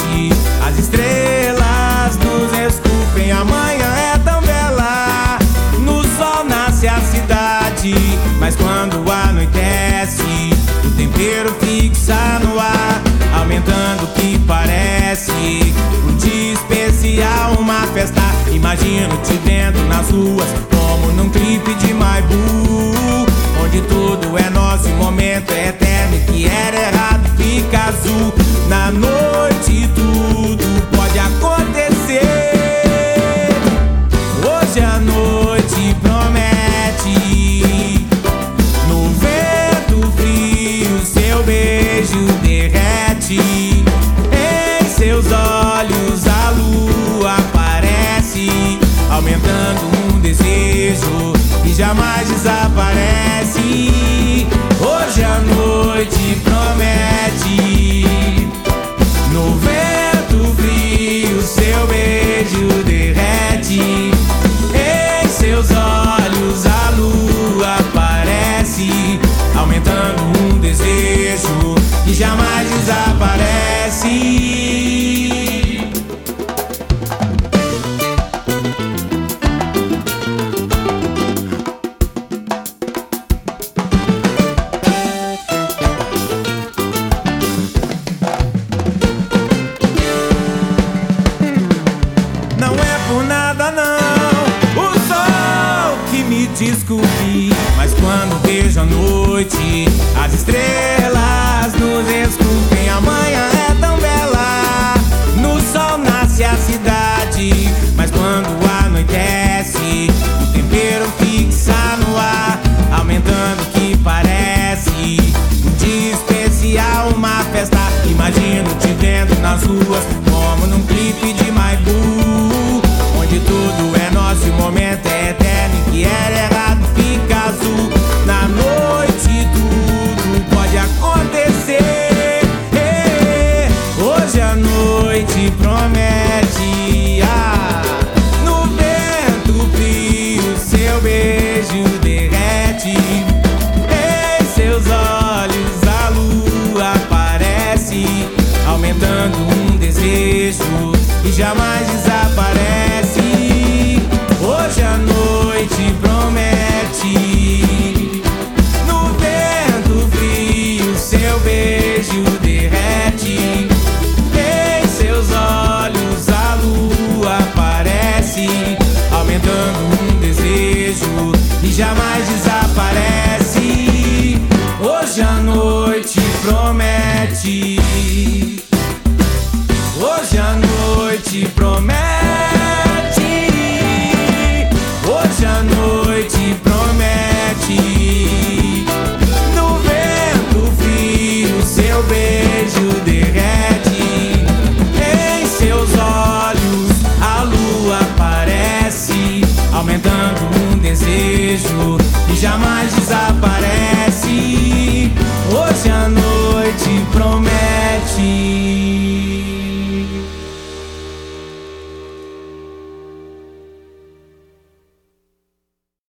noite as estrelas nos esculpem. Amanhã é tão bela, no sol nasce a cidade, mas quando anoitece o tempero fixa no ar, aumentando o que parece um dia especial, uma festa. Imagino te vendo nas ruas como num clipe de Maibu, onde tudo é nosso e o momento é eterno e que era errado fica azul. Na noite tudo pode acontecer, hoje a noite promete. No vento frio seu beijo derrete, em seus olhos a lua aparece, aumentando um desejo que jamais desaparece. Hoje a noite promete. No vento frio seu beijo derrete, em seus olhos a lua aparece, aumentando um desejo que jamais desaparece. Não é por nada não, o sol que me desculpe, mas quando vejo a noite as estrelas nos esculpem. Amanhã é tão bela, no sol nasce a cidade, mas quando anoitece o tempero fixa no ar, aumentando o que parece um dia especial, uma festa. Imagino te vendo nas ruas como num clipe de Maibu, onde tudo é nosso e o momento é eterno e que era errado fica azul. Na noite tudo pode acontecer, hoje a noite promete. No vento frio seu beijo derrete, em seus olhos a lua aparece, aumentando um desejo que jamais desaparece. Hoje a noite promete. No vento frio seu beijo derrete, em seus olhos a lua aparece, aumentando um desejo que jamais desaparece. Hoje a noite promete. Hoje a noite promete.